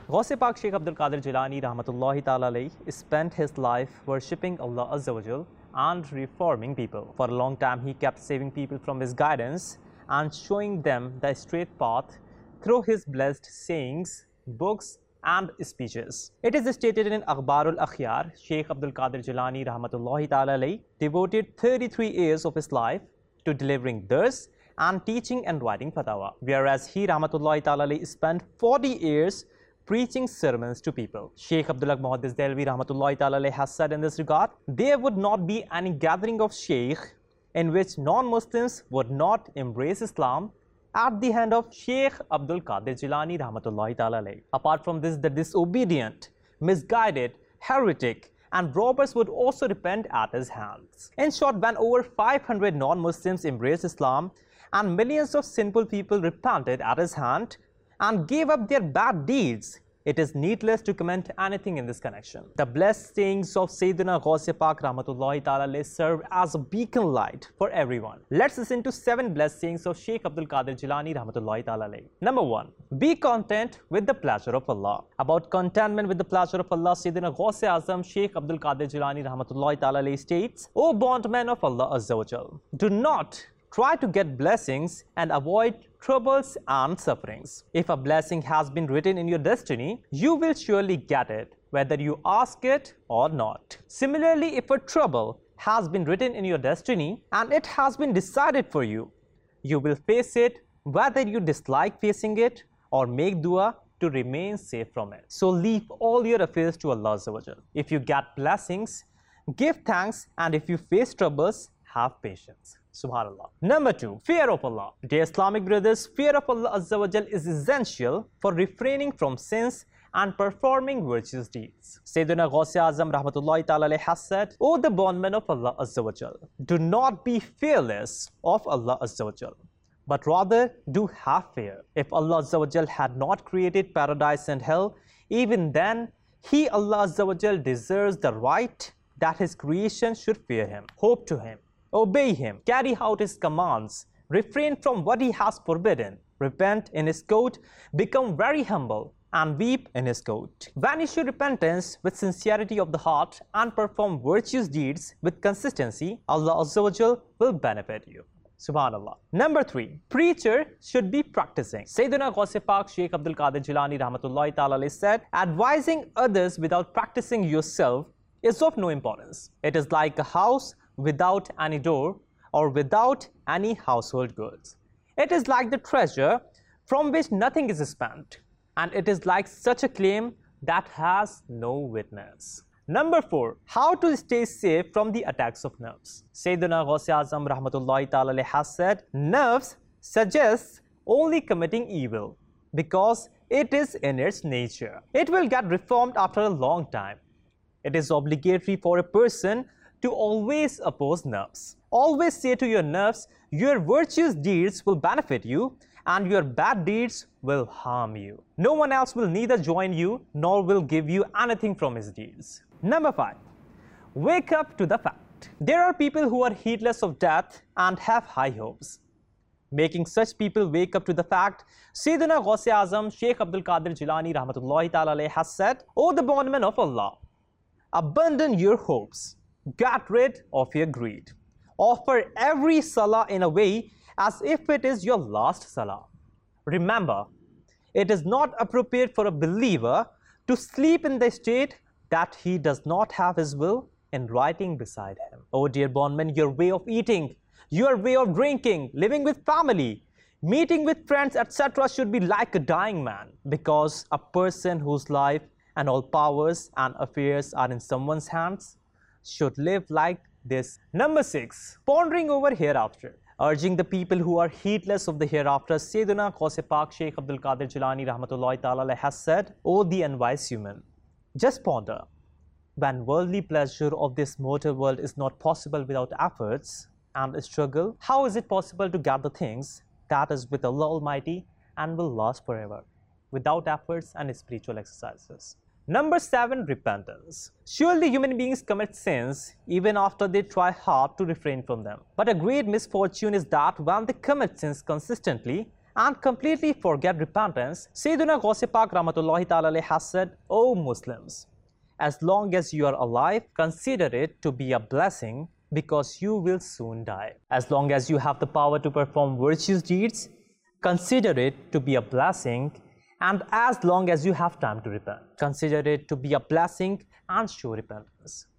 Ghaus Pak Sheikh Abdul Qadir Jilani Rahmatullahi Ta'ala alayhi spent his life worshipping Allah Azza wa Jal and reforming people. For a long time, he kept saving people from his guidance and showing them the straight path through his blessed sayings, books, and speeches. It is stated in Akhbarul Akhyar, Sheikh Abdul Qadir Jilani Rahmatullahi Ta'ala alayhi devoted 33 years of his life to delivering dars and teaching and writing fatwa, whereas he Rahmatullahi Ta'ala alayhi spent 40 years preaching sermons to people. Sheikh Abdullah Muhaddis Delvi Rahmatullahi Ta'ala alayhi has said in this regard, there would not be any gathering of Sheikh in which non-Muslims would not embrace Islam at the hand of Sheikh Abdul Qadir Jilani Rahmatullahi Ta'ala alayhi. Apart from this, the disobedient, misguided, heretic, and robbers would also repent at his hands. In short, when over 500 non-Muslims embraced Islam and millions of sinful people repented at his hand and gave up their bad deeds, it is needless to comment anything in this connection. The blessed sayings of Sayyidina Ghaus Pak Rahmatullahi Ta'ala alayhi serve as a beacon light for everyone. Let's listen to 7 blessed sayings of Sheikh Abdul Qadir Jilani Rahmatullahi Ta'ala alayhi. Number 1. Be content with the pleasure of Allah. About contentment with the pleasure of Allah, Sayyidina Ghaus Azam Sheikh Abdul Qadir Jilani Rahmatullahi Ta'ala alayhi states, O bondmen of Allah Azza wa Jal, do not try to get blessings and avoid troubles and sufferings. If a blessing has been written in your destiny, you will surely get it, whether you ask it or not. Similarly, if a trouble has been written in your destiny and it has been decided for you, you will face it whether you dislike facing it or make dua to remain safe from it. So leave all your affairs to Allah Azza wa Jal. If you get blessings, give thanks, and if you face troubles, have patience. Subhanallah. Number 2. Fear of Allah. Dear Islamic brothers, fear of Allah Azza wa Jal is essential for refraining from sins and performing virtuous deeds. Sayyidina Ghaus Azam Rahmatullahi Ta'ala alayhi has said, O the bondmen of Allah Azza wa Jal, do not be fearless of Allah Azza wa Jal, but rather do have fear. If Allah Azza wa Jal had not created paradise and hell, even then He, Allah Azza wa Jal, deserves the right that His creation should fear Him, hope to Him, obey Him, carry out His commands, refrain from what He has forbidden, repent in His court, become very humble, and weep in His court. When you show repentance with sincerity of the heart and perform virtuous deeds with consistency, Allah Azza wa Jal will benefit you. Subhanallah. Number 3. Preacher should be practicing. Sayyidina Ghaus Pak Sheikh Abdul Qadir Jilani Rahmatullahi Ta'ala alayhi said, advising others without practicing yourself is of no importance. It is like a house without any door or without any household goods. It is like the treasure from which nothing is spent, and it is like such a claim that has no witness. Number 4. How to stay safe from the attacks of nerves. Sayyidina Ghaus Azam Rahmatullahi Ta'ala alayhi has said, nerves suggests only committing evil because it is in its nature. It will get reformed after a long time. It is obligatory for a person to always oppose nerves. Always say to your nerves, your virtuous deeds will benefit you and your bad deeds will harm you. No one else will neither join you nor will give you anything from his deeds. Number 5. Wake up to the fact. There are people who are heedless of death and have high hopes. Making such people wake up to the fact, Sayyidina Ghaus Azam Sheikh Abdul Qadir Jilani Rahmatullahi Ta'ala alayhi has said, O the bondmen of Allah, abandon your hopes. Get rid of your greed. Offer every salah in a way as if it is your last salah. Remember, it is not appropriate for a believer to sleep in the state that he does not have his will in writing beside him. Oh dear bondmen, your way of eating, your way of drinking, living with family, meeting with friends, etc. should be like a dying man, because a person whose life and all powers and affairs are in someone's hands should live like this. Number 6. Pondering over hereafter. Urging the people who are heedless of the hereafter, Sayyidina Ghaus Pak Sheikh Abdul Qadir Jilani Rahmatullahi Ta'ala has said, O the unwise human, just ponder. When worldly pleasure of this mortal world is not possible without efforts and struggle, how is it possible to gather things that is with Allah Almighty and will last forever, without efforts and spiritual exercises? Number 7. Repentance. Surely human beings commit sins even after they try hard to refrain from them. But a great misfortune is that when they commit sins consistently and completely forget repentance, Sayyidina Ghaus Pak Rahmatullahi Ta'ala alayhi has said, O Muslims, as long as you are alive, consider it to be a blessing because you will soon die. As long as you have the power to perform virtuous deeds, consider it to be a blessing, and as long as you have time to repent, consider it to be a blessing and show repentance.